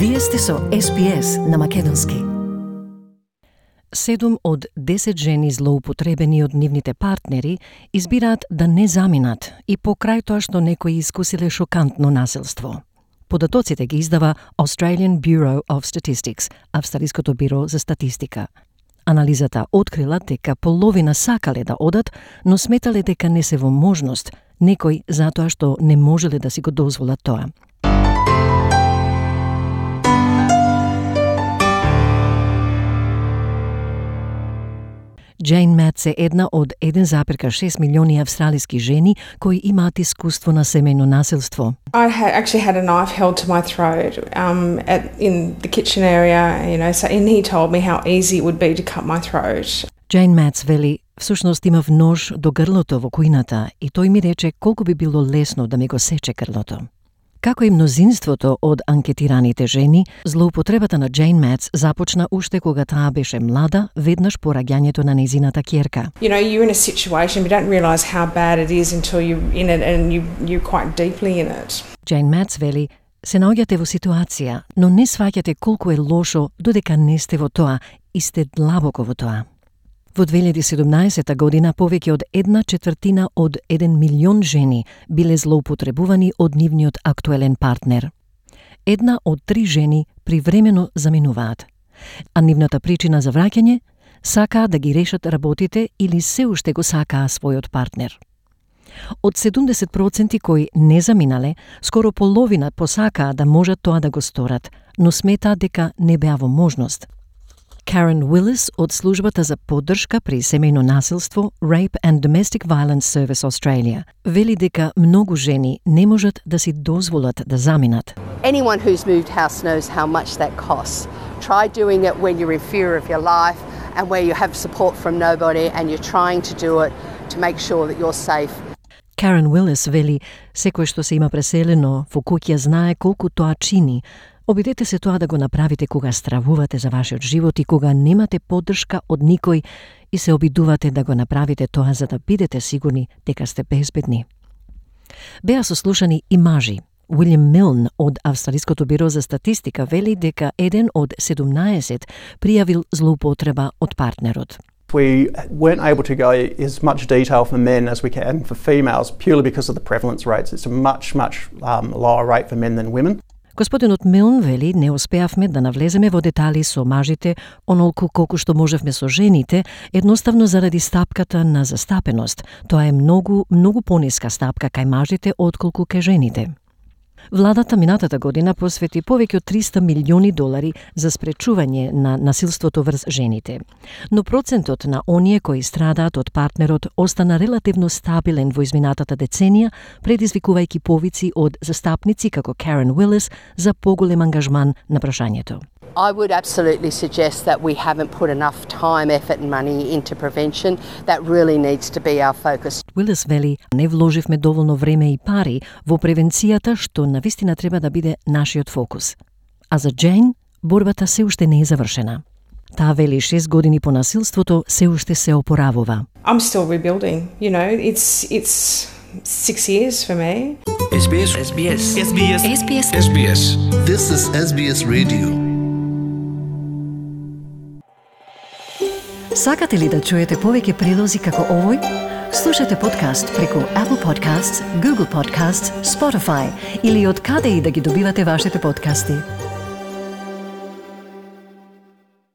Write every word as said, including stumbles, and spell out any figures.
Вие сте со Ес Би Ес на Македонски. Седум од десет жени злоупотребени од нивните партнери избираат да не заминат и покрај тоа што некои искусиле шокантно насилство. Податоците ги издава Australian Bureau of Statistics, Австралиското биро за статистика. Анализата открила дека половина сакале да одат, но сметале дека не се во можност, некои затоа што не можеле да си го дозволат тоа. Джейн Мац е една од еден запирка шест милиони австралиски жени кои имаат искуство на семејно насилство. I had actually had a knife held to my throat um, at, in the kitchen area, you know, so, and he told me how easy it would be to cut my throat. Джейн Мац вели, всушност имав нож до грлото во кујната и тој ми рече колку би било лесно да ми го сече грлото. Како и мнозинството од анкетираните жени, злоупотребата на Джейн Мац започна уште кога таа беше млада, веднаш по раѓањето на нејзината ќерка. You know, you're in a situation, you don't realise how bad it is until you're in it and you, you're quite deeply in it. Джейн Мац вели, се наоѓате во ситуација, но не сваќате колку е лошо додека не сте во тоа и сте длабоко во тоа. Во две илјади и седумнаесета година повеќе од една четвртина од еден милион жени биле злоупотребувани од нивниот актуелен партнер. Една од три жени привремено заминуваат, а нивната причина за враќање сакаа да ги решат работите или се уште го сакаа својот партнер. Од седумдесет проценти кои не заминале, скоро половина посакаа да можат тоа да го сторат, но сметаат дека не беа во можност. Карен Уилис од службата за поддршка при семејно насилство Rape and Domestic Violence Service Australia вели дека многу жени не можат да си дозволат да заминат. Anyone who's moved house knows how much that costs. Try doing it when you're in fear of your life and where you have support from nobody and you're trying to do it to make sure that you're safe. Карен Уилис вели, секој што се има преселено во куќа знае колку тоа чини. Обидете се тоа да го направите кога стравувате за вашиот живот и кога немате поддршка од никој и се обидувате да го направите тоа за да бидете сигурни дека сте безбедни. Беа сослушани и мажи. Уилјам Милн од Австралиското биро за статистика вели дека еден од седумнаесет пријавил злоупотреба од партнерот. We weren't able to go as much detail for men as we can for females purely because of the prevalence rates. It's a much, much um, lower rate for men than women. Господинот Милн вели, не успеавме да навлеземе во детали со мажите, онолку колку што можевме со жените, едноставно заради стапката на застапеност. Тоа е многу, многу пониска стапка кај мажите отколку кај жените. Владата минатата година посвети повеќе од триста милиони долари за спречување на насилството врз жените. Но процентот на оние кои страдаат од партнерот остана релативно стабилен во изминатата деценија, предизвикувајќи повици од застапници како Карен Уилис за поголем ангажман на прашањето. I would absolutely suggest that we haven't put enough time, effort and money into prevention. That really needs to be our focus. Уилис вели, не вложивме доволно време и пари во превенцијата што навистина треба да биде нашиот фокус. А за Джейн, борбата се уште не е завршена. Таа вели шест години по насилството се уште се опоравува. I'm still rebuilding, you know, it's it's six years for me. Ес Би Ес. Ес Би Ес. Ес Би Ес. Ес Би Ес. Ес Би Ес. This is Ес Би Ес Radio. Сакате ли да чуете повеќе прилози како овој? Слушате подкаст преку Apple Podcasts, Google Podcasts, Spotify или од каде и да ги добивате вашите подкасти.